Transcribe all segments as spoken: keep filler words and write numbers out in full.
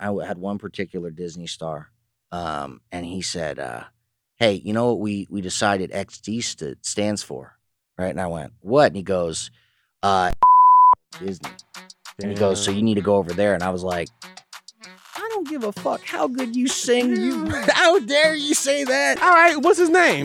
I had one particular Disney star, um, and he said, uh, "Hey, you know what we we decided X D st- stands for, right?" And I went, "What?" And he goes, "Uh, Disney." And he goes, "So you need to go over there." And I was like, "I don't give a fuck how good you sing. You, how dare you say that?" All right, what's his name?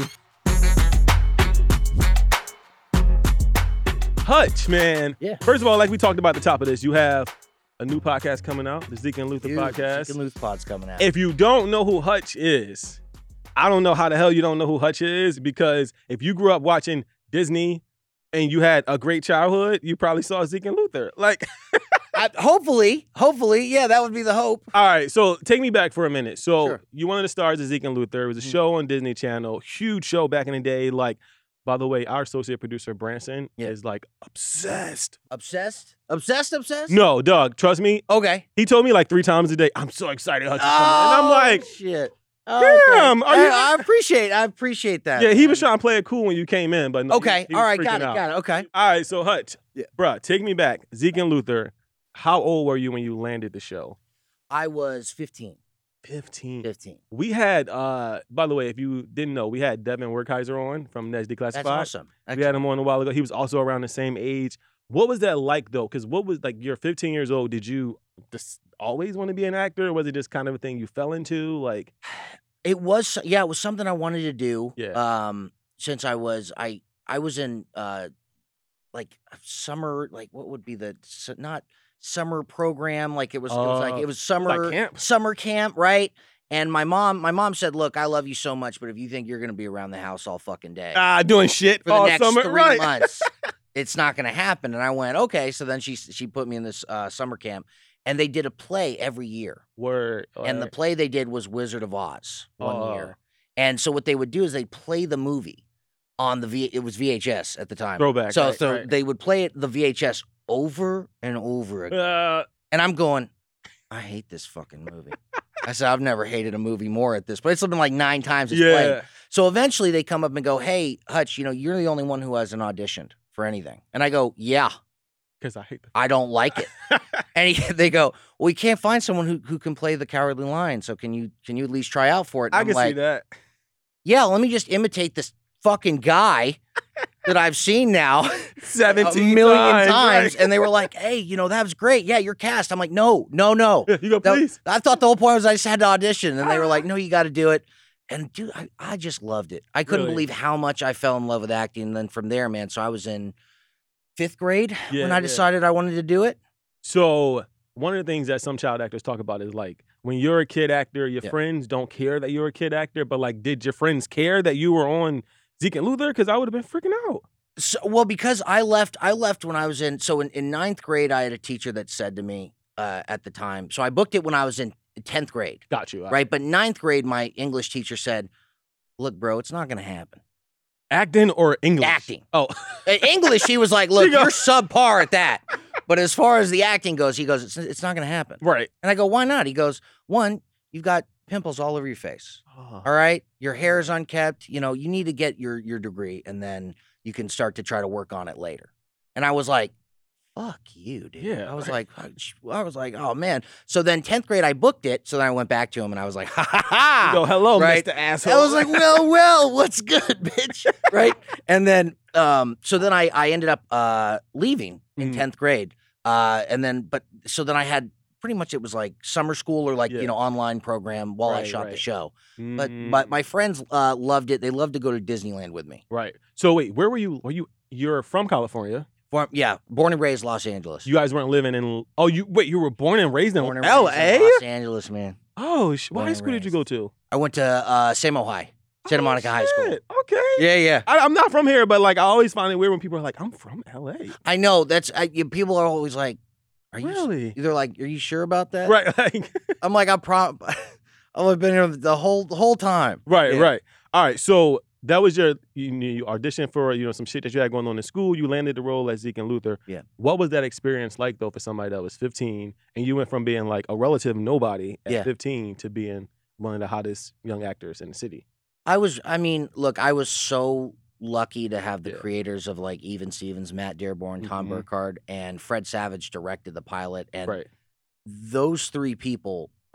Hutch, man. Yeah. First of all, like we talked about at the top of this, you have a new podcast coming out, the Zeke and Luther Dude, podcast. Zeke and Luther pod's coming out. If you don't know who Hutch is, I don't know how the hell you don't know who Hutch is, because if you grew up watching Disney and you had a great childhood, you probably saw Zeke and Luther. Like, I, hopefully, hopefully, yeah, that would be the hope. all right, so take me back for a minute. So Sure. you one of the stars of Zeke and Luther. It was a Mhm. show on Disney Channel, huge show back in the day. Like, by the way, our associate producer Branson Yeah. is like obsessed. Obsessed? Obsessed, obsessed? No, Doug, trust me. Okay. He told me like three times a day, "I'm so excited Hutch is coming." And I'm Oh, like, shit. Oh, damn, okay. are you- I, I appreciate I appreciate that. yeah, he was man. trying to play it cool when you came in, but no, he- Okay, he all was right, freaking got it, out. got it. Okay. All right, so Hutch, Yeah. bruh, take me back. Zeke and Luther, how old were you when you landed the show? I was fifteen. fifteen. fifteen. We had, uh, by the way, if you didn't know, we had Devin Werkheiser on from Ned's Declassified. That's awesome. We had him on a while ago. He was also around the same age. What was that like, though? Because what was, like, you're fifteen years old. Did you just always want to be an actor? Or was it just kind of a thing you fell into? Like, It was, yeah, it was something I wanted to do. Yeah. Um, since I was, I, I was in, uh, like summer, like what would be the s- not summer program? Like it was, it was like Uh, it was summer camp. summer camp, right? And my mom, my mom said, "Look, I love you so much, but if you think you're gonna be around the house all fucking day ah, doing shit for the all next summer, three right? months, it's not gonna happen." And I went, "Okay." So then she she put me in this uh, summer camp, and they did a play every year. Word. And the alright. play they did was Wizard of Oz one Oh. year. And so what they would do is they'd play the movie on the V. It was V H S at the time. Throwback. So right, so right. they would play it the V H S over and over again. Uh, And I'm going, I hate this fucking movie. I said, I've never hated a movie more at this, but it's been like nine times it's played. yeah. So eventually they come up and go, "Hey, Hutch, you know, you're the only one who hasn't auditioned for anything." And I go, "Yeah, Because I hate the. I don't like it." And he, they go, "Well, we can't find someone who, who can play the Cowardly Lion. So can you can you at least try out for it?" And I I'm can like, see that. "Yeah, let me just imitate this fucking guy that I've seen now seventeen a million times. times." right. And they were like, "Hey, you know, that was great. Yeah, you're cast." I'm like, "No, no, no." Yeah, you go, That- please. I thought the whole point was I just had to audition. And they were like, "No, you got to do it." And dude, I, I just loved it. I couldn't Really? believe how much I fell in love with acting. And then from there, man, so I was in fifth grade Yeah, when I yeah. decided I wanted to do it. So one of the things that some child actors talk about is like when you're a kid actor, your Yeah. friends don't care that you're a kid actor, but like, did your friends care that you were on Zeke and Luther? Because I would have been freaking out. So, well, because I left, I left when I was in. So in, in ninth grade, I had a teacher that said to me uh, at the time. So I booked it when I was in tenth grade, Got you. right? But ninth grade, my English teacher said, "Look, bro, it's not going to happen." Acting or English? Acting. Oh, Uh, English, he was like, "Look, You go- you're subpar at that." But as far as the acting goes, he goes, "It's, it's not going to happen." right. And I go, "Why not?" He goes, "One, you've got pimples all over your face. Oh, All right, your hair is unkept. You know, you need to get your your degree, and then you can start to try to work on it later." And I was like, "Fuck you, dude." Yeah, I was right. like, I was like, "Oh man." So then tenth grade, I booked it. So then I went back to him, and I was like, "Ha ha ha!" Go, hello, right. Mister Asshole. I was like, "Well, well, what's good, bitch?" Right? And then, um, so then I I ended up uh leaving in Mhm. tenth grade, uh, and then but so then I had pretty much it was like summer school or like Yeah. you know online program while I Right, shot the right. show. But but Mm, my friends uh, loved it. They loved to go to Disneyland with me. right. So wait, where were you? Were you? You're from California. Born, yeah, born and raised Los Angeles. You guys weren't living in. Oh, you wait. You were born and raised in born and L raised in A. Los Angeles, man. Oh, sh- what Born high and school did you raised. go to? I went to uh, Samo High, Santa Oh, Monica High School. shit. Okay. Yeah, yeah. I, I'm not from here, but like I always find it weird when people are like, "I'm from L A." I know that's I, you, people are always like, "Are you?" s- Really? They're like, "Are you sure about that?" Right. Like. I'm like, "I'm prom. I've been here the whole the whole time." Right, Yeah. right. All right. So that was your you, you auditioned for you know some shit that you had going on in school. You landed the role as Zeke and Luther. Yeah. What was that experience like though for somebody that was fifteen and you went from being like a relative nobody at Yeah. fifteen to being one of the hottest young actors in the city? I was. I mean, look, I was so lucky to have the Yeah. creators of like Even Stevens, Matt Dearborn, Tom Mhm. Burkhardt, and Fred Savage directed the pilot, and Right. those three people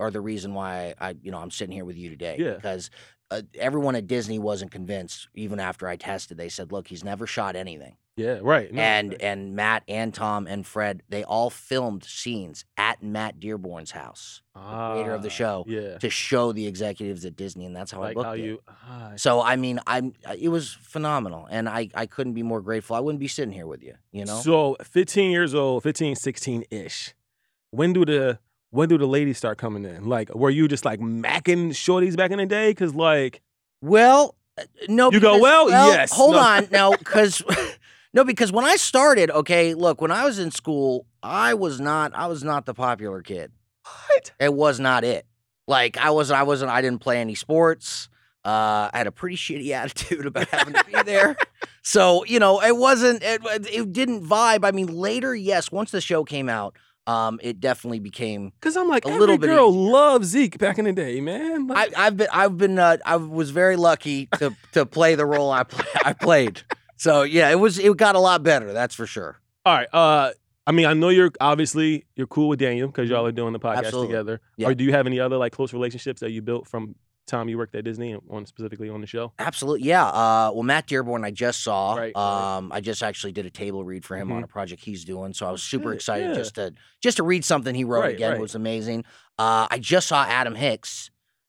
are the reason why I, you know, I'm sitting here with you today. Yeah. Because uh, everyone at Disney wasn't convinced. Even after I tested, they said, "Look, he's never shot anything." Yeah, right. No, and right. and Matt and Tom and Fred, they all filmed scenes at Matt Dearborn's house, the creator of the Ah, show, yeah. to show the executives at Disney, and that's how I Like booked how it. you ah, So I mean, I'm it was phenomenal, and I I couldn't be more grateful. I wouldn't be sitting here with you, you know. So fifteen years old, fifteen, sixteen-ish. When do the when do the ladies start coming in? Like, were you just like macking shorties back in the day? Cause like Well, uh, no, You go, because- "Well, yes." Hold No. on, no, because no, because when I started, okay, look, when I was in school, I was not I was not the popular kid. what? It was not it. Like I was, I wasn't. I didn't play any sports. Uh, I had a pretty shitty attitude about having to be there. So you know, it wasn't. It, it didn't vibe. I mean, later, yes, once the show came out, um, it definitely became. Cause I'm like, A every little bit girl easier. loved Zeke back in the day, man. I, Like, I've been, I've been, uh, I was very lucky to to play the role I play, I played. So yeah, it was. It got a lot better. That's for sure. all right. Uh, I mean, I know you're obviously you're cool with Daniel because y'all are doing the podcast Absolutely. together. Yeah. Or do you have any other like close relationships that you built from time you worked at Disney and on specifically on the show? Absolutely, yeah. Uh, well, Matt Dearborn, I just saw. Right, right. Um, I just actually did a table read for him on Mhm. a project he's doing, so I was Oh, super shit, excited yeah. just to just to read something he wrote Right, again. right. It was amazing. Uh, I just saw Adam Hicks,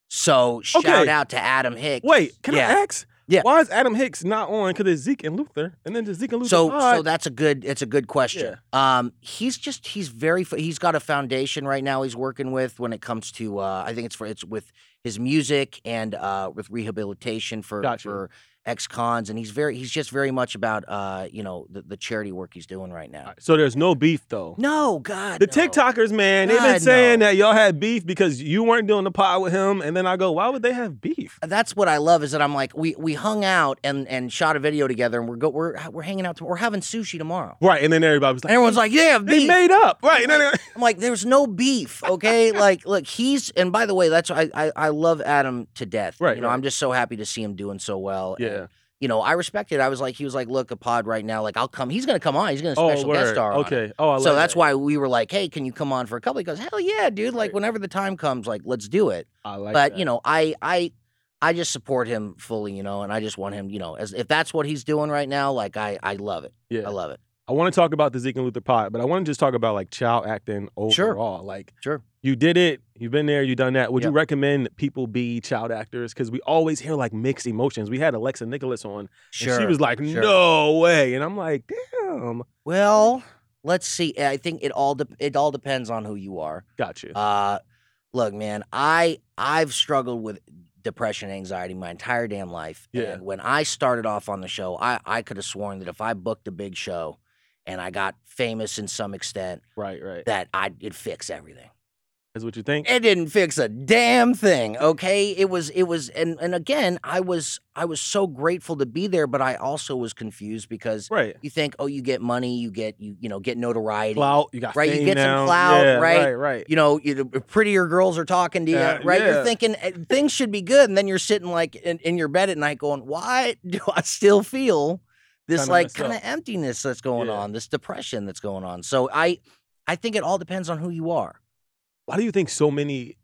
so shout Okay. out to Adam Hicks. Wait, can yeah. I ask? Yeah. Why is Adam Hicks not on? Because it's Zeke and Luther, and then the Zeke and Luther So, pod. so that's a good. It's a good question. Um, he's just he's very. f- He's got a foundation right now. He's working with when it comes to. Uh, I think it's for it's with his music and uh, with rehabilitation for Gotcha. for ex-cons, and he's very. He's just very much about uh, you know, the, the charity work he's doing right now. All right, so there's no beef though. No, God, The no. TikTokers, man, they've been God, saying no. that y'all had beef because you weren't doing the pod with him, and then I go, why would they have beef? That's what I love is that I'm like we we hung out and and shot a video together, and we're go we're we're hanging out. To, we're having sushi tomorrow. Right, and then everybody was And like, everyone's like, yeah, they beef. made up. Right, and then I'm like, there's no beef, okay? like, look, he's and by the way, that's I I, I love Adam to death. Right, You know, right. I'm just so happy to see him doing so well. Yeah. And, you know, I respect it. I was like, he was like, look, a pod right now, like I'll come. He's gonna come on. He's gonna oh, special guest word. star. on it. Okay. Oh, I So like that's that. why we were like, hey, can you come on for a couple? He goes, hell yeah, dude. Like Right. whenever the time comes, like let's do it. I like but that. you know, I I I just support him fully, you know, and I just want him, you know, as if that's what he's doing right now, like I I love it. yeah. I love it. I want to talk about the Zeke and Luther pod, but I want to just talk about like child acting Sure. overall. Like, Sure. you did it, you've been there, you've done that. Would you Yep. recommend people be child actors? Because we always hear like mixed emotions. We had Alexa Nicholas on, Sure. and she was like, sure. no way. And I'm like, damn. Well, let's see. I think it all de- it all depends on who you are. Got you. Uh, look, man, I I've struggled with depression, anxiety my entire damn life. Yeah. And when I started off on the show, I I could have sworn that if I booked a big show and I got famous in some extent, right, right. that I'd it'd fix everything. Is what you think? It didn't fix a damn thing, okay? It was it was and and again, I was I was so grateful to be there, but I also was confused because right. you think, oh, you get money, you get you you know, get notoriety. Clout, you got Right, you fame get some now. clout, Yeah, right? right, right. You know, you, the prettier girls are talking to you, Uh, right? yeah. You're thinking eh, things should be good, and then you're sitting like in, in your bed at night going, why do I still feel this Kinda like messed kind of up. emptiness that's going Yeah. on, this depression that's going on? So I I think it all depends on who you are. Why do you think so many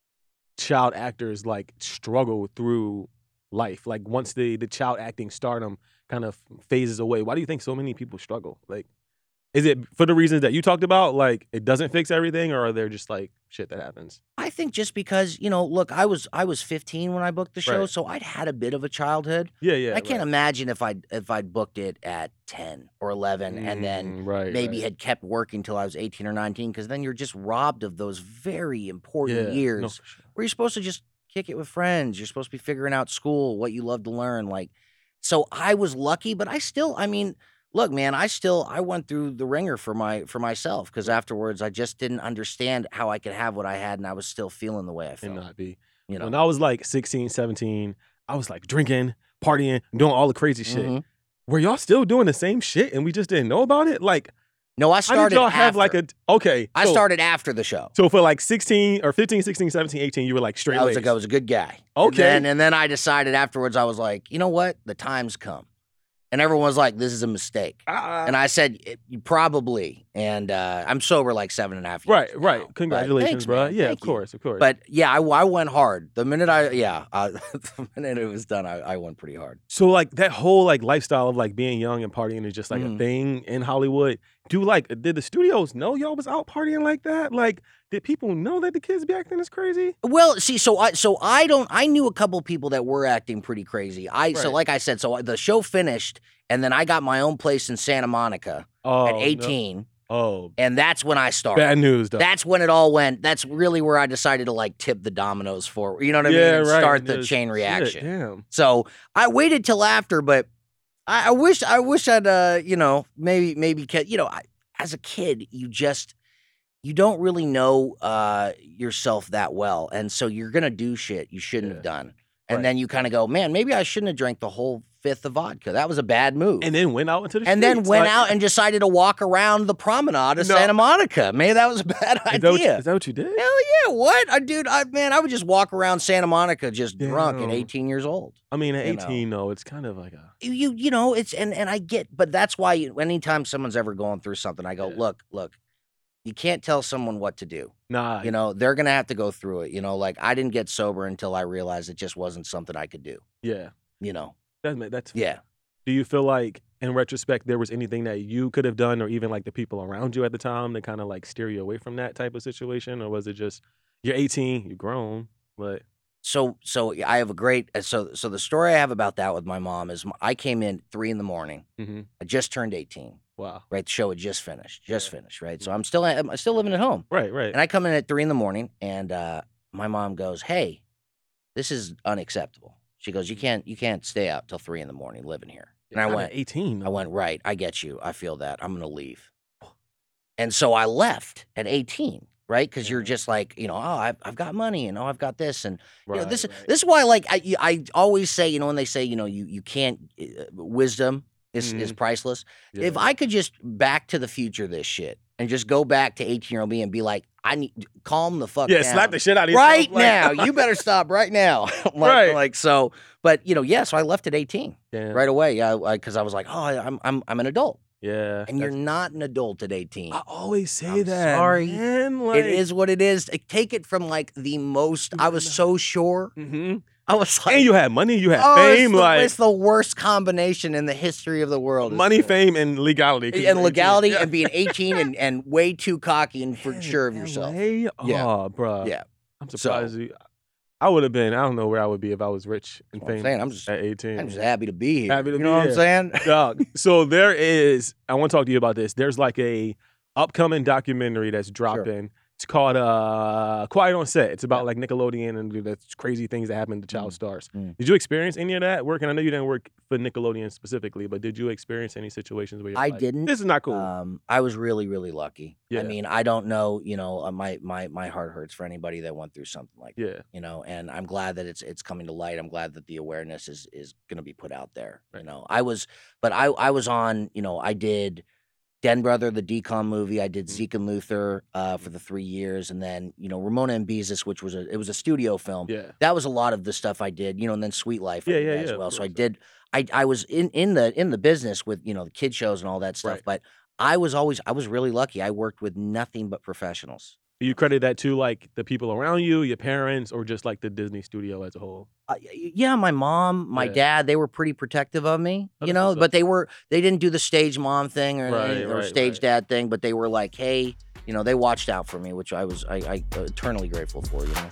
child actors like struggle through life? Like once the the child acting stardom kind of phases away, why do you think so many people struggle? Like, is it for the reasons that you talked about? Like it doesn't fix everything, or are there just like shit that happens? I think just because, you know, look, I was I was fifteen when I booked the show, Right. so I'd had a bit of a childhood. Yeah, yeah. I can't right. imagine if I'd if I'd booked it at ten or eleven and then Mm, right, maybe right. had kept working till I was eighteen or nineteen, because then you're just robbed of those very important yeah, years no, for sure. where you're supposed to just kick it with friends. You're supposed to be figuring out school, what you love to learn. Like, so I was lucky, but I still, I mean, look, man, I still, I went through the ringer for my, for myself. Cause afterwards I just didn't understand how I could have what I had. And I was still feeling the way I And felt, not be. you know? When I was like sixteen, seventeen, I was like drinking, partying, doing all the crazy shit. Mhm. Were y'all still doing the same shit and we just didn't know about it? Like, No, I how started did y'all after. have like a okay? I so- started after the show. So for like sixteen or fifteen, sixteen, seventeen, eighteen, you were like straight I was, laced. a, I was a good guy. Okay. And then, and then I decided afterwards, I was like, you know what? The time's come. And everyone was like, this is a mistake. Ah. And I said, probably. And uh, I'm sober like seven and a half years Right, right. now. Congratulations, thanks, bro. man. Yeah, Thank of you. course, of course. But yeah, I, I went hard. The minute I, yeah, uh, the minute it was done, I, I went pretty hard. So like that whole like lifestyle of like being young and partying is just like Mhm. a thing in Hollywood. Do like did the studios know y'all was out partying like that? Like did people know that the kids be acting this crazy? Well, see, so I, so I don't, I knew a couple people that were acting pretty crazy. I, so Right. like I said, so the show finished, and then I got my own place in Santa Monica Oh, at no. eighteen, Oh, and that's when I started. bad news though. That's when it all went. That's really where I decided to like tip the dominoes forward. You know what I yeah, mean? And right. start and the just- chain shit, reaction. damn. So I waited till after, but I, I wish I wish I'd uh you know maybe maybe ca- you know I, as a kid you just you don't really know uh yourself that well, and so you're gonna do shit you shouldn't Yeah. have done, and Right. then you kind of go, man, maybe I shouldn't have drank the whole fifth of vodka. That was a bad move. And then went out into the And streets. then went like- out and decided to walk around the promenade of No. Santa Monica. Maybe that was a bad Is that, what you, idea. is that what you did? Hell yeah! What, I dude? I man, I would just walk around Santa Monica just drunk at Damn. eighteen years old. I mean, at You know. eighteen, though, it's kind of like a You you know it's and and I get, but that's why you, anytime someone's ever going through something, I go, Yeah. look, look, you can't tell someone what to do. nah. You know, they're gonna have to go through it. You know, like I didn't get sober until I realized it just wasn't something I could do. Yeah, You know, that, that's yeah. Do you feel like, in retrospect, there was anything that you could have done, or even like the people around you at the time, to kind of like steer you away from that type of situation, or was it just you're eighteen, you're grown, but So so I have a great uh, so so the story I have about that with my mom is m- I came in three in the morning. mm-hmm. I just turned eighteen. wow, Right, the show had just finished, just Yeah. finished. Right, so I'm still I'm still living at home. right, right, And I come in at three in the morning, and uh, my mom goes, "Hey, this is unacceptable." She goes, "You can't, you can't stay out till three in the morning living here." And I Not at went, eighteen. "I went right. I get you. I feel that. I'm gonna leave." And so I left at eighteen, right? Because you're Mhm. just like, you know, oh, I've, I've got money, and oh, I've got this, and you know, Right, this, right. this is why, like, I, I always say, you know, when they say, you know, you, you can't, uh, wisdom is, is Mhm. priceless. Yeah. If I could just back to the future this shit and just go back to eighteen year old me and be like, I need calm the fuck yeah, down. slap the shit out of yourself, right like- now. You better stop right now. like, Right. like so, but you know, yeah. So I left at eighteen Damn. right away. Yeah, because I was like, oh, I'm I'm I'm an adult, Yeah, and you're that's- not an adult at eighteen. I always say I'm that. sorry. man. Like, It is what it is. Take it from like the most. I was so sure. hmm I was like, And you had money, you had oh, fame, it's the, like it's the worst combination in the history of the world. money, It's- fame, and legality. 'cause and you're eighteen. legality, Yeah. and being eighteen and, and way too cocky and for Man, sure of yourself. L A? Yeah. Oh, bro. Yeah. I'm So- surprised you. I would have been. I don't know where I would be if I was rich and That's what I'm famous saying. I'm just at eighteen. I'm just happy to be here. Happy to you be know what I'm here. saying? Dog. So there is. I want to talk to you about this. There's like a upcoming documentary that's dropping. It's called uh, Quiet on Set. It's about Yeah. like Nickelodeon and the crazy things that happen to child Mm. stars. Mm. Did you experience any of that work? And I know you didn't work for Nickelodeon specifically, but did you experience any situations where you're I like, didn't. this is not cool? Um, I was really, really lucky. Yeah. I mean, I don't know. You know, uh, my my my heart hurts for anybody that went through something like that. yeah. You know, and I'm glad that it's it's coming to light. I'm glad that the awareness is is going to be put out there. Right. You know, I was, but I I was on. You know, I did Den Brother, the D COM movie. I did Mhm. Zeke and Luther uh, for the three years, and then you know Ramona and Beezus, which was a it was a studio film. Yeah. That was a lot of the stuff I did, you know, and then Sweet Life I Yeah, did yeah, that as yeah, of well. So I course. did I I was in in the in the business with, you know, the kid shows and all that stuff, Right. but I was always I was really lucky. I worked with nothing but professionals. Do you credit that to like the people around you, your parents, or just like the Disney studio as a whole? Uh, y- yeah, my mom, my Yeah. dad, they were pretty protective of me, Oh, you that's know, what's up. but they were they didn't do the stage mom thing or, Right, any- or right, stage right. dad thing, but they were like, hey, you know, they watched out for me, which I was I, I eternally grateful for, you know.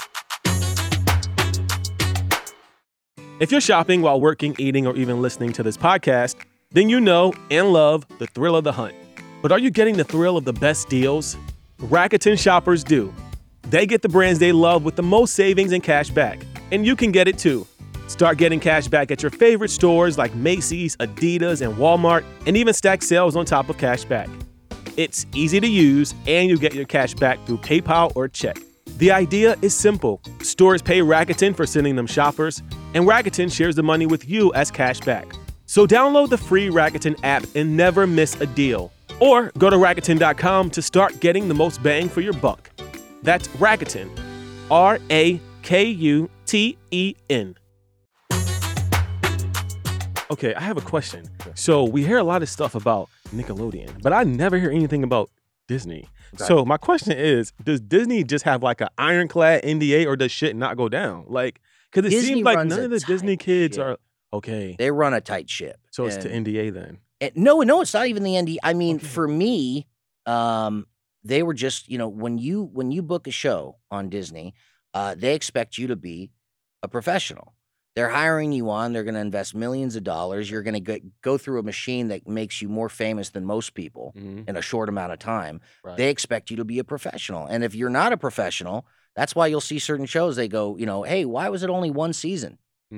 If you're shopping while working, eating, or even listening to this podcast, then you know and love the thrill of the hunt. But are you getting the thrill of the best deals? Rakuten shoppers do. They get the brands they love with the most savings and cash back. And you can get it too. Start getting cash back at your favorite stores like Macy's, Adidas, and Walmart, and even stack sales on top of cash back. It's easy to use, and you get your cash back through PayPal or check. The idea is simple. Stores pay Rakuten for sending them shoppers, and Rakuten shares the money with you as cash back. So download the free Rakuten app and never miss a deal. Or go to Rakuten dot com to start getting the most bang for your buck. That's Rakuten. R A K U T E N. Okay, I have a question. So we hear a lot of stuff about Nickelodeon, but I never hear anything about Disney. Okay. So my question is, does Disney just have like an ironclad N D A, or does shit not go down? Like, because it Disney seems like runs none a of the Disney tight kids ship. are okay. They run a tight ship. So it's to And- N D A then. and- no, no, it's not even the N D A. I mean, Okay. for me, um, they were just, you know, when you when you book a show on Disney, uh, they expect you to be a professional. They're hiring you on. They're going to invest millions of dollars. You're going to go, go through a machine that makes you more famous than most people Mhm. in a short amount of time. Right. They expect you to be a professional. And if you're not a professional, that's why you'll see certain shows. They go, you know, hey, why was it only one season?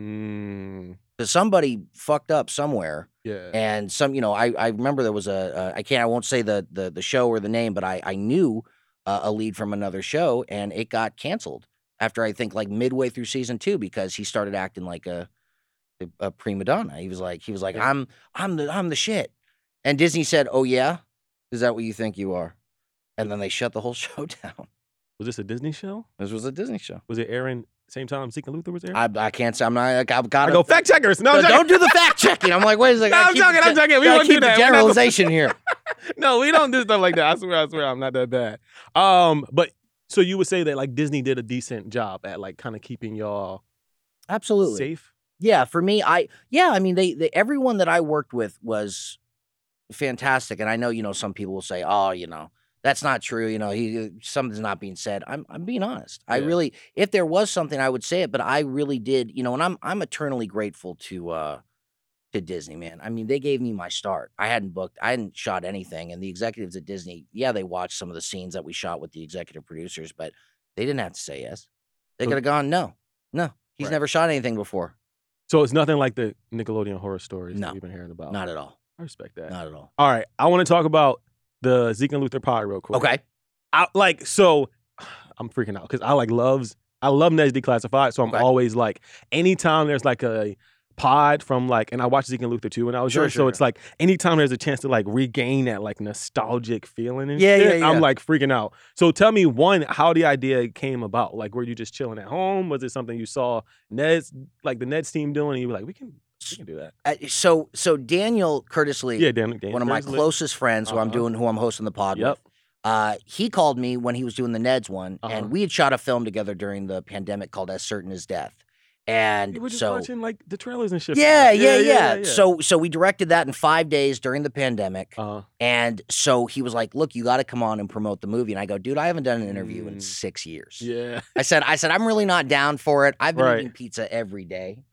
Mm, Because somebody fucked up somewhere. yeah. And some, you know, I, I remember there was a, a I can't I won't say the the the show or the name, but I I knew uh, a lead from another show, and it got canceled after I think like midway through season two because he started acting like a a, a prima donna. He was like he was like Yeah. I'm I'm the I'm the shit, and Disney said, oh yeah, is that what you think you are? And then they shut the whole show down. Was this a Disney show? This was a Disney show. Was it airing same time Zeke and Luther was airing? I I can't say I'm not. I've got I to go fact checkers. No, I'm No, joking. don't do the fact checking. I'm like, wait a second. No, I I'm gotta keep joking, the I'm ge- joking. We gotta won't do keep the that. We're not gonna- generalization here. No, we don't do stuff like that. I swear, I swear, I'm not that bad. Um, but so you would say that like Disney did a decent job at like kind of keeping y'all Absolutely. safe. Yeah, for me, I yeah, I mean, they, they everyone that I worked with was fantastic, and I know you know some people will say, oh, you know, that's not true. You know, he something's not being said. I'm I'm being honest. I Yeah. really, if there was something, I would say it, but I really did. You know, and I'm I'm eternally grateful to uh to Disney, man. I mean, they gave me my start. I hadn't booked, I hadn't shot anything, and the executives at Disney, yeah, they watched some of the scenes that we shot with the executive producers, but they didn't have to say yes. They So- could have gone, no, no. He's Right. never shot anything before. So it's nothing like the Nickelodeon horror stories No. that we've been hearing about. Not at all. I respect that. Not at all. All right, I want to talk about the Zeke and Luther pod real quick. Okay. I like so I'm freaking out because I like loves I love Ned's Declassified, so I'm Okay. always like anytime there's like a pod from like, and I watched Zeke and Luther too when I was Sure, young, sure, so it's like anytime there's a chance to like regain that like nostalgic feeling and Yeah, shit, yeah, I'm yeah. like freaking out. So tell me one, how the idea came about. Like, were you just chilling at home? Was it something you saw Ned's like the Ned's team doing, and you were like, we can we can do that? Uh, so so Daniel Curtis Lee, Yeah, Dan, Dan one of my Curtis Lee. closest friends who I'm Uh-huh. doing, who I'm hosting the pod Yep. with. Uh, he called me when he was doing the Neds one, Uh-huh. and we had shot a film together during the pandemic called As Certain as Death. And You were just so watching like the trailers and shit. for yeah, that. yeah, yeah, So so we directed that in five days during the pandemic. uh, And so he was like, "Look, you got to come on and promote the movie." And I go, "Dude, I haven't done an interview in Mm. six years." yeah. I said, "I said I'm really not down for it. I've been Right. eating pizza every day,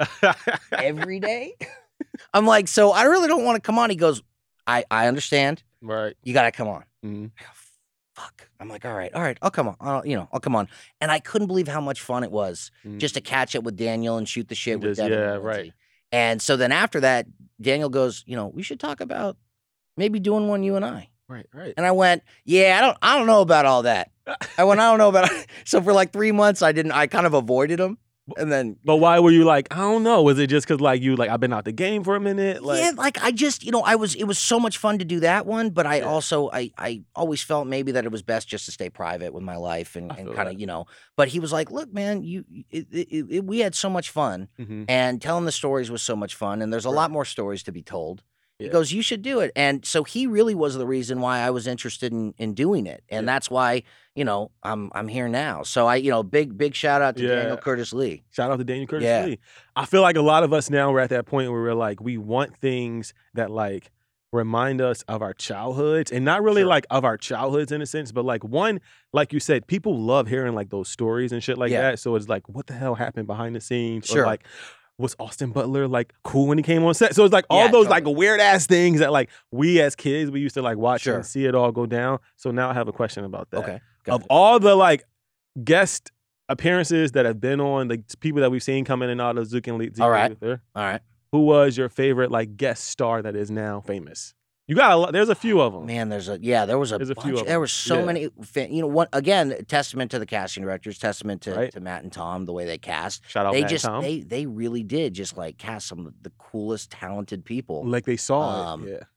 every day." I'm like, "So I really don't want to come on." He goes, "I I understand. right. You got to come on." Mhm. I go, "Fuck." I'm like, "All right, all right, I'll come on. I'll, you know, I'll come on." And I couldn't believe how much fun it was just to catch up with Daniel and shoot the shit And with just- Devin. and yeah, Lindsay. right. And so then after that, Daniel goes, "You know, we should talk about maybe doing one you and I." Right, right. And I went, "Yeah, I don't, I don't know about all that." I went, "I don't know about." So for like three months, I didn't. I kind of avoided him, and then But why were you like, I don't know? Was it just because like you like I've been out the game for a minute? Like, yeah, like I just, you know, I was. It was so much fun to do that one, but I Yeah. also, I, I always felt maybe that it was best just to stay private with my life and, I and feel kind of, that. you know. But he was like, "Look, man, you, it, it, it, we had so much fun, Mhm. and telling the stories was so much fun, and there's a Right. lot more stories to be told." He Yeah. goes, "You should do it." And so he really was the reason why I was interested in in doing it. And Yeah. that's why, you know, I'm I'm here now. So I, you know, big big shout out to Daniel Yeah. Curtis Lee. Shout out to Daniel Curtis Yeah. Lee. I feel like a lot of us now we're at that point where we're like, we want things that like remind us of our childhoods, and not really Sure. like of our childhoods in a sense, but like one, like you said, people love hearing like those stories and shit like Yeah. that. So it's like, what the hell happened behind the scenes? Sure. Or like, was Austin Butler like cool when he came on set? So it's like all Yeah, those totally. like weird ass things that like we as kids we used to like watch Sure. and see it all go down. So now I have a question about that. Okay. Of Got it. all the like guest appearances that have been on, the people that we've seen come in and out of Zook and Le- Zeke All and right. Luther, All right. who was your favorite like guest star that is now famous? You got a lot. There's a few of them. Man, there's a yeah, there was a, There's a few bunch. of There them. were so Yeah. many. Fa- you know, one again, testament to the casting directors, testament to, Right. to Matt and Tom, the way they cast. Shout out They Matt just Tom. they they really did just like cast some of the coolest, talented people. like they saw um, it. Yeah.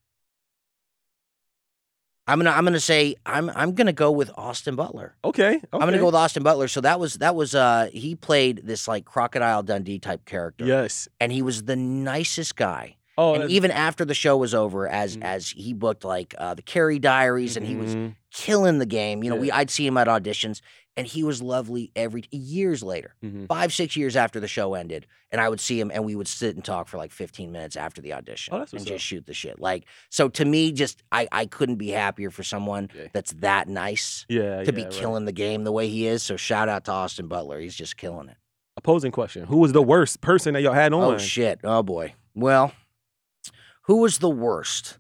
I'm gonna I'm gonna say I'm I'm gonna go with Austin Butler. Okay. okay. I'm gonna go with Austin Butler. So that was that was uh he played this like Crocodile Dundee type character, Yes. and he was the nicest guy. Oh, And that- even after the show was over, as Mhm. as he booked like uh, the Carrie Diaries, and he was Mhm. killing the game. You know, we Yeah. I'd see him at auditions, and he was lovely every years later, Mhm. five six years after the show ended, and I would see him, and we would sit and talk for like fifteen minutes after the audition, Oh, that's and what's just up. shoot the shit. Like, so to me, just I I couldn't be happier for someone Okay. that's that nice Yeah, to yeah, be right. killing the game the way he is. So shout out to Austin Butler, he's just killing it. Opposing question: who was the worst person that y'all had on? Oh shit! Oh boy. Well, who was the worst?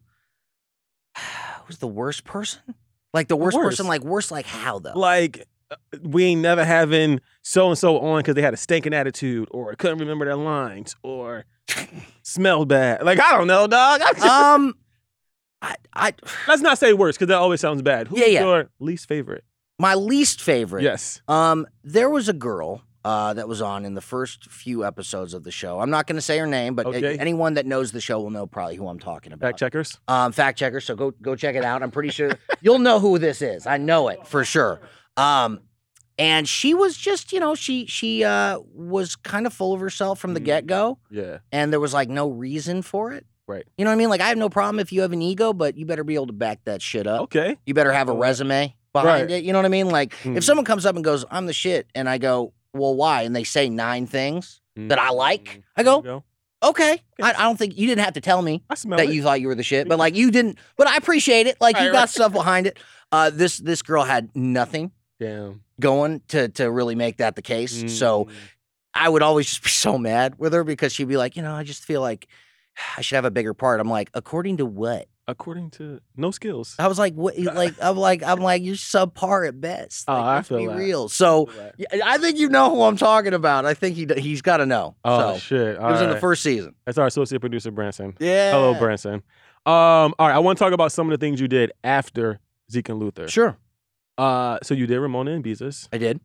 Who's the worst person? Like the worst, person? worst. Like worst? Like how though? Like, uh, we ain't never having so and so on because they had a stinking attitude, or couldn't remember their lines, or smelled bad. Like, I don't know, dog. um, I, I, Let's not say worst because that always sounds bad. Who's Yeah, yeah. your least favorite? my least favorite. Yes. Um, there was a girl uh, that was on in the first few episodes of the show. I'm not going to say her name, but a- Okay. anyone that knows the show will know probably who I'm talking about. Fact checkers. Um, fact checker. So go go check it out. I'm pretty sure you'll know who this is. I know it for sure. Um, and she was just, you know, she she uh was kind of full of herself from the Mm. get go, Yeah. and there was like no reason for it. Right. You know what I mean? Like I have no problem if you have an ego, but you better be able to back that shit up. Okay. You better have a Right. resume behind Right. it. You know what I mean? Like Mm. if someone comes up and goes, "I'm the shit," and I go, "Well, why?" and they say nine things that I like, Mm. I There go, you go. okay. I, I don't think you didn't have to tell me I smell that it. you thought you were the shit, but like you didn't. But I appreciate it. Like you Right, got right. stuff behind it. Uh, this this girl had nothing Damn. going to to really make that the case. So Mm. I would always just be so mad with her because she'd be like, you know, I just feel like I should have a bigger part. I'm like, according to what? according to no skills. I was like, what? Like, I'm like, I'm like, you're subpar at best. Oh, Like, I let's feel be that. real. So Right. yeah, I think you know who I'm talking about. I think he d- he's got to know. Oh so shit! it was All in the right. first season. That's our associate producer Branson. Yeah. Hello, Branson. Um, all right, I want to talk about some of the things you did after Zeke and Luther. Sure, Uh, so you did Ramona and Beezus. I did.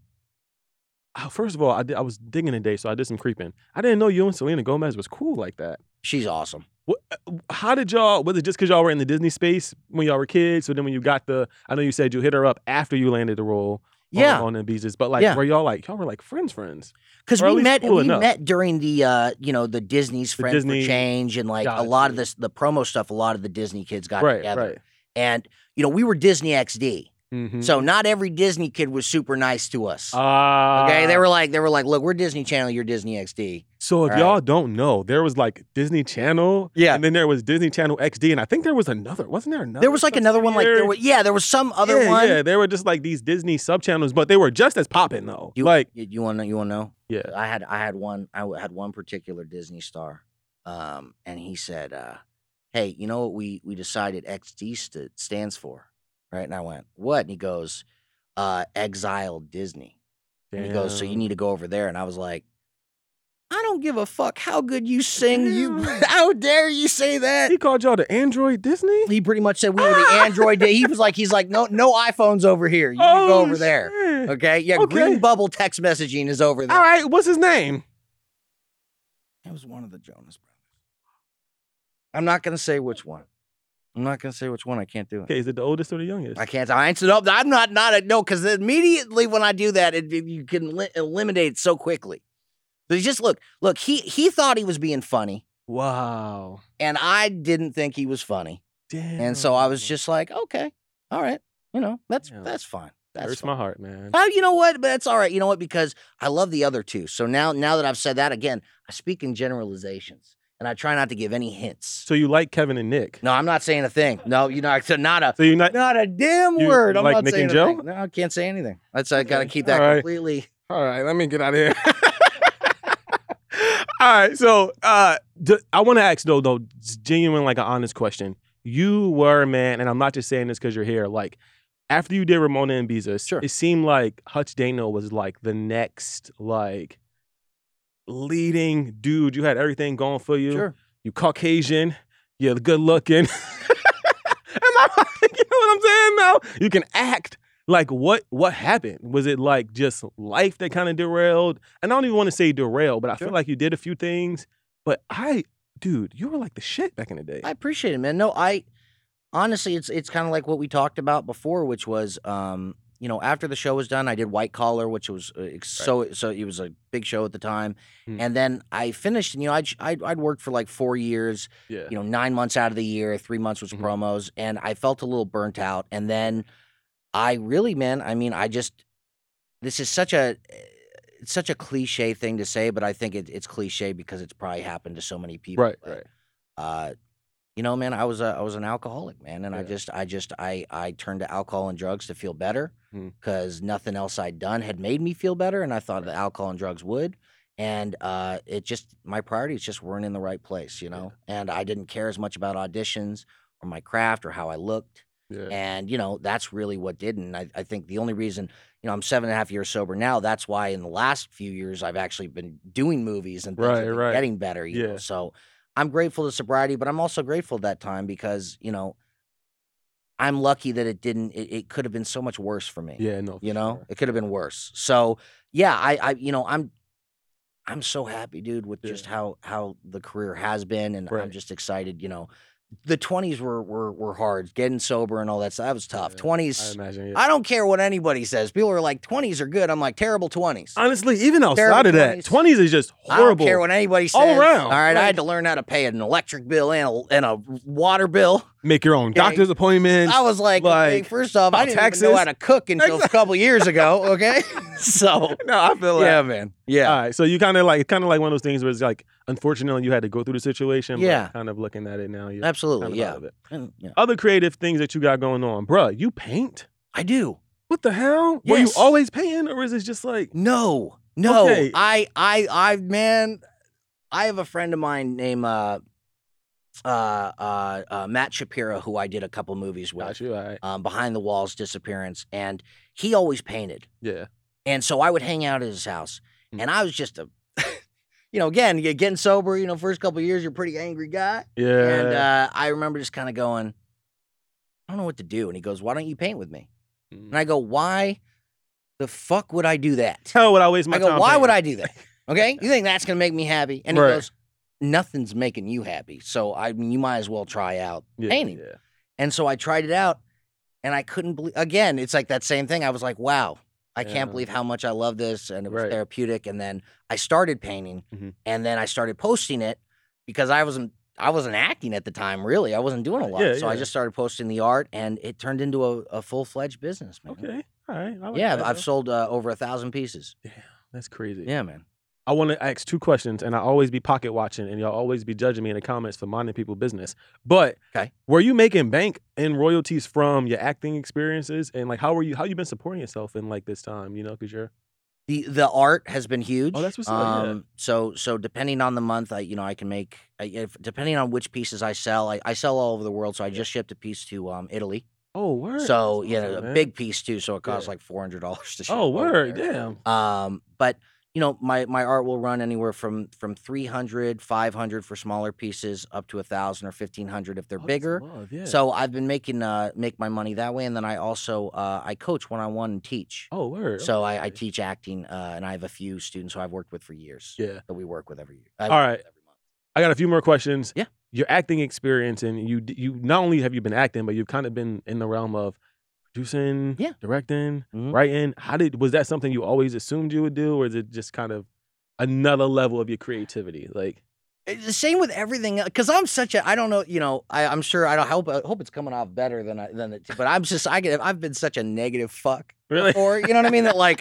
Uh, First of all, I did, I was digging today, so I did some creeping. I didn't know you and Selena Gomez was cool like that. She's awesome. What, uh, how did y'all? Was it just because y'all were in the Disney space when y'all were kids? So then when you got the, I know you said you hit her up after you landed the role. Yeah. On, on the Beezus, but like, Yeah. were y'all like y'all were like friends, friends? Because Or at we least met, cool we enough. met during the, uh, you know, the Disney's The Friends Disney- for Change, and like a Got lot of you. this, the promo stuff. A lot of the Disney kids got Right, together, right. and you know, we were Disney X D, Mm-hmm. so not every Disney kid was super nice to us. uh, okay, they were like, they were like, look, we're Disney Channel, you're Disney X D. So if Right. y'all don't know, there was like Disney Channel, Yeah. and then there was Disney Channel X D, and I think there was another. Wasn't there another? There was like another one, like there subsidiary? was, yeah, there was some other yeah, one. Yeah, they were just like these Disney sub channels, but they were just as popping though. You, like, you, you want to, you want to know? yeah, I had, I had one, I had one particular Disney star, um, and he said, uh, "Hey, you know what we we decided X D st- stands for, right?" And I went, "What?" And he goes, uh, "Exile Disney." And he goes, "So you Damn. need to go over there." And I was like, "I don't give a fuck how good you sing. You, Damn. how dare you say that?" He called y'all the Android Disney. He pretty much said we were the Android. He was like, he's like, no, no iPhones over here. You can go over there. Oh, shit. Okay, yeah, Okay. Green Bubble text messaging is over there. All right, what's his name? It was one of the Jonas Brothers. I'm not gonna say which one. I'm not gonna say which one. I can't do it. Okay, is it the oldest or the youngest? I can't. I answered up. I'm not. Not a no. Because immediately when I do that, it, you can li- eliminate it so quickly. But just look. Look. He he thought he was being funny, Wow. and I didn't think he was funny. Damn. And so I was just like, okay, all right. You know, that's Damn. that's fine. That's hurts fine. my heart, man. Oh, you know what? But that's all right. You know what? Because I love the other two. So now, now that I've said that again, I speak in generalizations, and I try not to give any hints. So you like Kevin and Nick? No, I'm not saying a thing. No, you know, not a So you not? not a damn You word. I'm like not Nick saying and a Joe? thing. No, I can't say anything. That's I got to Okay. keep that All right. completely. All right, let me get out of here. All right, so uh, d- I want to ask though, though, genuine, like an honest question. You were, man, and I'm not just saying this because you're here. Like, after you did Ramona and Beezus, Sure. it seemed like Hutch Dano was like the next, like, leading dude. You had everything going for you. Sure. You Caucasian. You're good looking. Am I right? You know what I'm saying? Now you can act. Like what? What happened? Was it like just life that kind of derailed? And I don't even want to say derail, but I Sure. feel like you did a few things. But I, dude, you were like the shit back in the day. I appreciate it, man. No, I honestly, it's it's kind of like what we talked about before, which was, um, you know, after the show was done, I did White Collar, which was uh, ex- so so it was a big show at the time. Mm. And then I finished, and you know, I'd, I'd I'd worked for like four years. Yeah. You know, nine months out of the year, three months was Mhm. promos, and I felt a little burnt out. And then I really, man, I mean, I just this is such a it's such a cliche thing to say, but I think it, it's cliche because it's probably happened to so many people. Right, But, right. uh, you know, man, I was a I was an alcoholic, man, and I Yeah. just I just I I turned to alcohol and drugs to feel better Mhm. because nothing else I'd done had made me feel better, and I thought that alcohol and drugs would. And uh, it just my priorities just weren't in the right place, you Yeah. know. And I didn't care as much about auditions or my craft or how I looked. Yeah. And you know, that's really what did. And I, I think the only reason, you know, I'm seven and a half years sober now. That's why in the last few years I've actually been doing movies and things Right, have been right. getting better. You know, Yeah. so I'm grateful to sobriety, but I'm also grateful at that time because you know I'm lucky that it didn't. It, it could have been so much worse for me. Yeah, no, for You know, sure. it could have been worse. So yeah, I, I, you know, I'm, I'm so happy, dude, with just Yeah. how how the career has been, and I'm Right. just excited. You know, the twenties were were were hard, getting sober and all that stuff. That was tough. Yeah, I twenties, imagine, yeah. I don't care what anybody says. People are like, twenties are good. I'm like, terrible twenties. Honestly, even outside Terrible of that, twenties. twenties is just I don't horrible. care what anybody says. All around. All right, I Like- had to learn how to pay an electric bill and a, and a water bill. Make your own Okay. doctor's appointments. I was like, okay, like, first off, I about didn't even know taxes. how to cook until a couple years ago. Okay, so No, I feel like yeah, man, yeah. All right, so you kind of like kind of like one of those things where it's like, unfortunately, you had to go through the situation. Yeah. But kind of looking at it now, you're Absolutely, kind of yeah. out of it. And, yeah. Other creative things that you got going on, bruh. You paint? I do. What the hell? Were you Yes. always painting, or is it just like? No, no. Okay. I, I, I, man, I have a friend of mine named uh, uh, uh, uh, Matt Shapiro, who I did a couple movies with. Got you. All right. Um, Behind the Walls Disappearance, and he always painted. Yeah. And so I would hang out at his house, Mm. and I was just a, you know, again, you're getting sober. You know, first couple of years, you're a pretty angry guy. Yeah. And uh, I remember just kind of going, I don't know what to do. And he goes, why don't you paint with me? Mm. And I go, why the fuck would I do that? Hell, would I waste my I go, time? why would I painting? do that? Okay, you think that's gonna make me happy? And he Right. goes, nothing's making you happy. So I mean, you might as well try out Yeah, painting. Yeah. And so I tried it out, and I couldn't believe. Again, it's like that same thing. I was like, wow, I Yeah. can't believe how much I love this, and it was Right. therapeutic. And then I started painting, Mhm. and then I started posting it because I wasn't. I wasn't acting at the time, really. I wasn't doing a lot. Yeah, so I yeah. just started posting the art, and it turned into a, a full fledged business, man. Okay. All right. I like Yeah, that, I've though. sold uh, over a thousand pieces. Damn, that's crazy. Yeah, man. I want to ask two questions, and I always be pocket watching, and y'all always be judging me in the comments for minding people business. But Okay. were you making bank in royalties from your acting experiences, and like how were you? How you been supporting yourself in like this time? You know, because you're The the art has been huge. Oh, that's what's up, yeah. Um, so so depending on the month, I you know I can make I, if, depending on which pieces I sell, I, I sell all over the world. So I just shipped a piece to um Italy. oh word. So That's you know awesome, a man. big piece too. So it costs Yeah. like four hundred dollars to ship. Oh over word, there. damn. Um, but you know my my art will run anywhere from from three hundred, five hundred for smaller pieces up to a thousand or fifteen hundred if they're Oh, that's bigger. love, yeah. So I've been making uh make my money that way, and then I also uh I coach one on one and teach. oh word. So I, I okay. teach acting, uh, and I have a few students who I've worked with for years Yeah. that we work with every year. I All work right. with every month. I got a few more questions. Yeah. Your acting experience, and you you not only have you been acting, but you've kind of been in the realm of producing, Yeah. directing, Mhm. writing. How did was that something you always assumed you would do, or is it just kind of another level of your creativity? Like, It's the same with everything, because I'm such a I don't know, you know, I, I'm sure I don't hope I hope it's coming off better than I than it, but I'm just I get I've been such a negative fuck really? before, you know what I mean? That like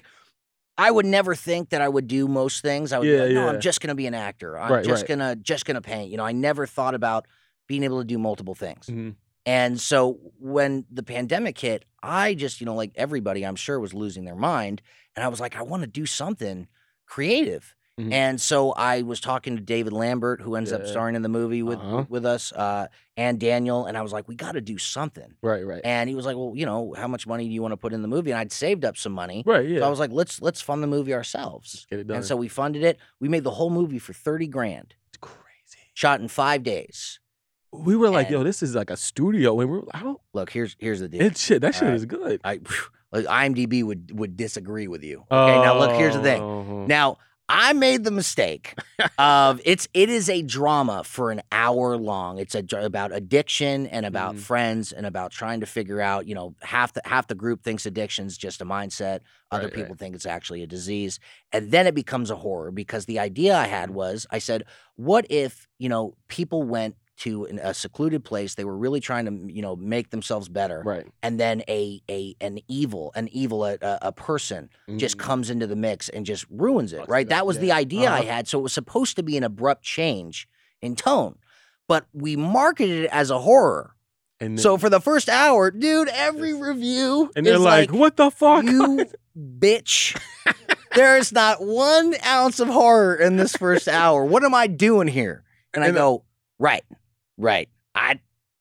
I would never think that I would do most things. I would be Yeah, like, no, yeah. I'm just gonna be an actor. I'm Right, just right. gonna just gonna paint. You know, I never thought about being able to do multiple things. Mhm. And so when the pandemic hit, I just, you know, like everybody, I'm sure, was losing their mind. And I was like, I want to do something creative. Mhm. And so I was talking to David Lambert, who ends up Yeah. starring in the movie with Uh-huh. with us, uh, and Daniel. And I was like, we got to do something. Right, right, And he was like, well, you know, how much money do you want to put in the movie? And I'd saved up some money. right. Yeah. So I was like, let's let's fund the movie ourselves. Get it done. And so we funded it. We made the whole movie for thirty grand, it's crazy. shot in five days. We were like, And- yo, this is like a studio, and we're I don't. Look, here's here's the deal. It's shit. That shit All right. is good. I like, IMDb would would disagree with you. Okay, now look, here's the thing. Oh, Now I made the mistake of it's it is a drama for an hour long. It's a, about addiction and about Mhm. friends and about trying to figure out, you know, half the half the group thinks addiction's just a mindset. Other Right, people right. think it's actually a disease. And then it becomes a horror because the idea I had Mhm. was I said, what if, you know, people went to an, a secluded place, they were really trying to, you know, make themselves better. Right. And then a a an evil, an evil a, a a person just Mhm. comes into the mix and just ruins it, Fucks right? it up, That was the yeah. idea I Uh-huh. had. So it was supposed to be an abrupt change in tone, but we marketed it as a horror. And then, So for the first hour, dude, every Yes. review and they're is like, like, "What the fuck?" you bitch. There's not one ounce of horror in this first hour. What am I doing here? And I And, uh, go, right, right. I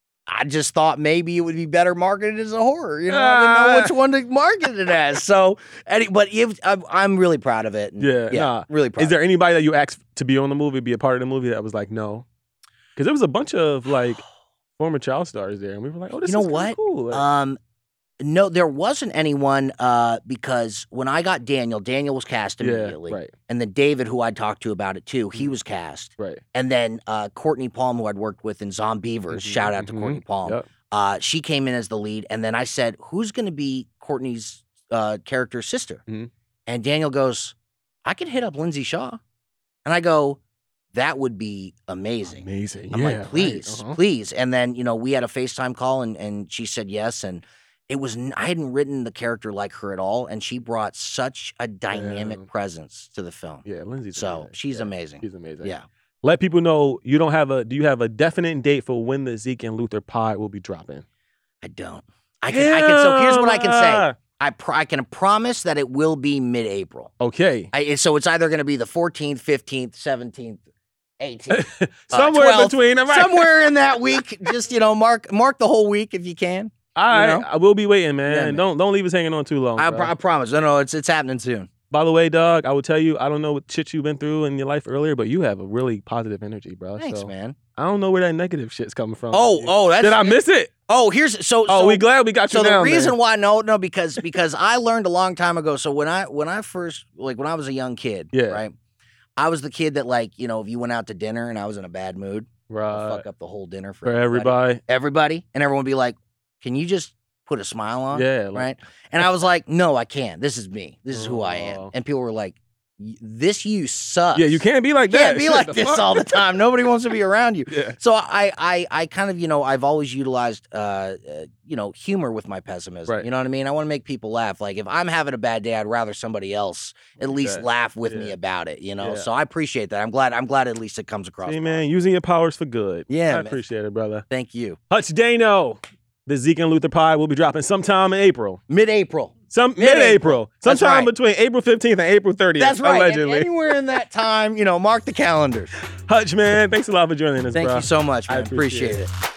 I just thought maybe it would be better marketed as a horror. You know, I didn't know Ah. which one to market it as. So, any, but if, I'm, I'm really proud of it. And Yeah, nah. really proud. Is there anybody that you asked to be on the movie, be a part of the movie, that was like, no? Because there was a bunch of like former child stars there, and we were like, oh, this You know is kinda what? cool. Like, Um, no, there wasn't anyone uh, because when I got Daniel, Daniel was cast yeah, immediately. right, And then David, who I talked to about it too, he Mhm. was cast. right. And then uh, Courtney Palm, who I'd worked with in Zombievers, Mhm, shout out to mhm. Courtney Palm. Yep. Uh, she came in as the lead. And then I said, who's going to be Courtney's uh, character's sister? Mhm. And Daniel goes, I could hit up Lindsay Shaw. And I go, that would be amazing. Amazing. I'm yeah, like, right, please, uh-huh. please. And then, you know, we had a FaceTime call and, and she said yes. And it was, n- I hadn't written the character like her at all. And she brought such a dynamic Damn. presence to the film. Yeah, Lindsay's So amazing. she's Yeah, amazing. She's amazing. Yeah. Let people know you don't have a. Do you have a definite date for when the Zeke and Luther pod will be dropping? I don't. I can, I can, so here's what I can say. Damn! I, pr- I can promise that it will be mid-April. Okay. I, so it's either going to be the fourteenth, fifteenth, seventeenth, eighteenth. Somewhere twelfth, between. Right. Somewhere in that week. Just, you know, mark mark the whole week if you can. All right. you know? I will be waiting, man. Yeah, man. Don't don't leave us hanging on too long. I, bro. pr- I promise. No, no, it's it's happening soon. By the way, dog, I will tell you, I don't know what shit you've been through in your life earlier, but you have a really positive energy, bro. Thanks, so man. I don't know where that negative shit's coming from. Oh, oh, that's Did I miss it? Oh, here's so. Oh, so, we glad we got you So the down reason there. why no, no, because because I learned a long time ago. So when I when I first like when I was a young kid, Yeah. right, I was the kid that like you know if you went out to dinner and I was in a bad mood, I'd Right. fuck up the whole dinner for, For everybody. everybody, and everyone would be like, "Can you just put a smile on?" Yeah. Like, right? And I was like, "No, I can't. This is me. This is who I am." Oh. And people were like, "Y- "This you sucks. Yeah, you can't be like You that. can't be Shit, like the this fuck? all the time. Nobody wants to be around you." Yeah. So I, I, I kind of, you know, I've always utilized, uh, uh, you know, humor with my pessimism. Right. You know what I mean? I want to make people laugh. Like if I'm having a bad day, I'd rather somebody else at least Okay. laugh with me Yeah. about it. You know, Yeah. so I appreciate that. I'm glad. I'm glad at least it comes across. See, well. man, using your powers for good. Yeah, I man. appreciate it, brother. Thank you. Hutch Dano. The Zeke and Luther pod will be dropping sometime in April. Mid-April. Some Mid-April. mid-April. That's Sometime right. between April fifteenth and April thirtieth. That's right. And Allegedly. anywhere in that time, you know, mark the calendars. Hutch, man, thanks a lot for joining us, Thank bro. you so much, I man. appreciate appreciate it.